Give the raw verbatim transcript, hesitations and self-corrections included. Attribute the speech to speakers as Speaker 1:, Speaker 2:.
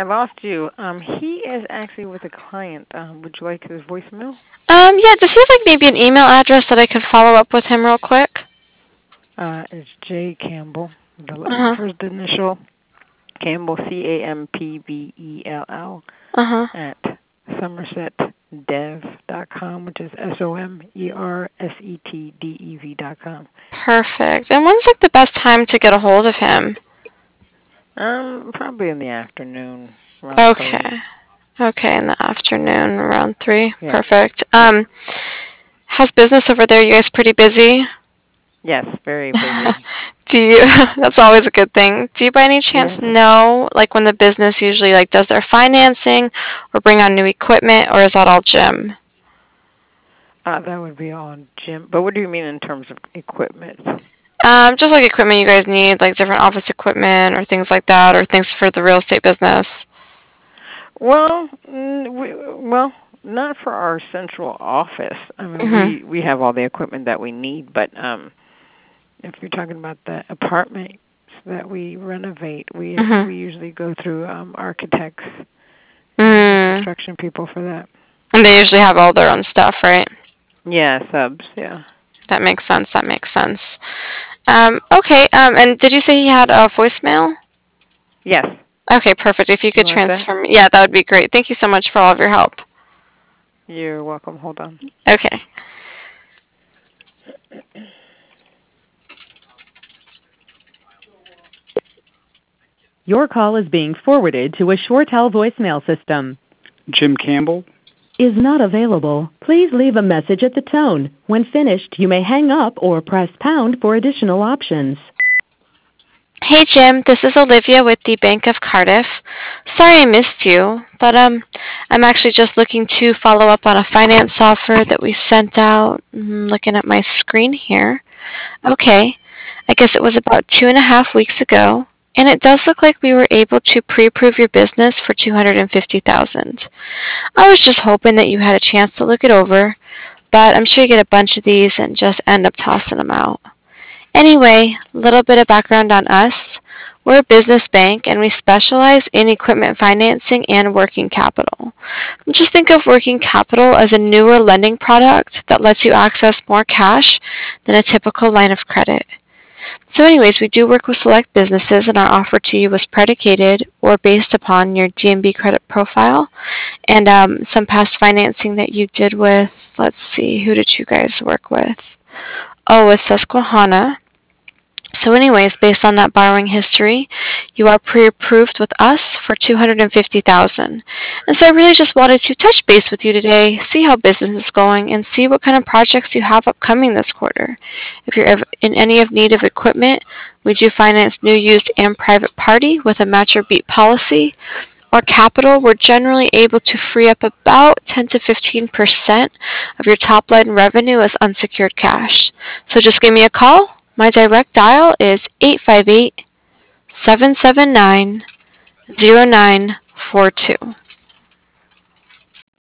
Speaker 1: lost you. Um, he is actually with a client. Um, would you like his voicemail?
Speaker 2: Um, yeah, does he have like maybe an email address that I could follow up with him real quick?
Speaker 1: Uh, it's J Campbell, the
Speaker 2: Uh-huh.
Speaker 1: first initial, Campbell, C A M P B E L L,
Speaker 2: Uh-huh.
Speaker 1: at somerset dev dot com, which is S O M E R S E T D E V dot com.
Speaker 2: Perfect. And when's like the best time to get a hold of him?
Speaker 1: Um, probably in the afternoon, around three.
Speaker 2: Okay. Okay, in the afternoon around three.
Speaker 1: Yeah.
Speaker 2: Perfect.
Speaker 1: Yeah.
Speaker 2: Um, how's business over there? You guys pretty busy?
Speaker 1: Yes, very busy.
Speaker 2: Do you that's always a good thing. Do you by any chance
Speaker 1: Yeah.
Speaker 2: know like when the business usually like does their financing or bring on new equipment, or is that all Jim?
Speaker 1: Uh, that would be on Jim. But what do you mean in terms of equipment?
Speaker 2: Um, just like equipment you guys need, like different office equipment or things like that, or things for the real estate business.
Speaker 1: Well, mm, we, well, not for our central office. I mean,
Speaker 2: Mhm.
Speaker 1: we we have all the equipment that we need, but um, if you're talking about the apartments that we renovate, we
Speaker 2: Mhm.
Speaker 1: we usually go through um, architects and the
Speaker 2: Mm.
Speaker 1: construction people for that.
Speaker 2: And they usually have all their own stuff, right?
Speaker 1: Yeah, subs. Yeah.
Speaker 2: That makes sense. That makes sense. Um, okay. Um, and did you say he had a voicemail?
Speaker 1: Yes.
Speaker 2: Okay, perfect. If you
Speaker 1: You
Speaker 2: could
Speaker 1: want that?
Speaker 2: transfer me, yeah, that would be great. Thank you so much for all of your help.
Speaker 1: You're welcome. Hold on.
Speaker 2: Okay.
Speaker 3: Your call is being forwarded to a ShoreTel voicemail system.
Speaker 4: Jim Campbell.
Speaker 3: Is not available. Please leave a message at the tone. When finished, you may hang up or press pound for additional options.
Speaker 2: Hey Jim, this is Olivia with the Bank of Cardiff. Sorry I missed you, but um, I'm actually just looking to follow up on a finance offer that we sent out. I'm looking at my screen here. Okay, I guess it was about two and a half weeks ago, and it does look like we were able to pre-approve your business for two hundred fifty thousand dollars. I was just hoping that you had a chance to look it over, but I'm sure you get a bunch of these and just end up tossing them out. Anyway, a little bit of background on us. We're a business bank and we specialize in equipment financing and working capital. Just think of working capital as a newer lending product that lets you access more cash than a typical line of credit. So anyways, we do work with select businesses and our offer to you was predicated or based upon your D N B credit profile and um, some past financing that you did with, let's see, who did you guys work with? Oh, with Susquehanna. So anyways, based on that borrowing history, you are pre-approved with us for two hundred fifty thousand dollars. And so I really just wanted to touch base with you today, see how business is going, and see what kind of projects you have upcoming this quarter. If you're in any of need of equipment, we do finance new, used, and private party with a match or beat policy. Or capital, we're generally able to free up about ten to fifteen percent of your top line revenue as unsecured cash. So just give me a call. My direct dial is eight five eight, seven seven nine, zero nine four two.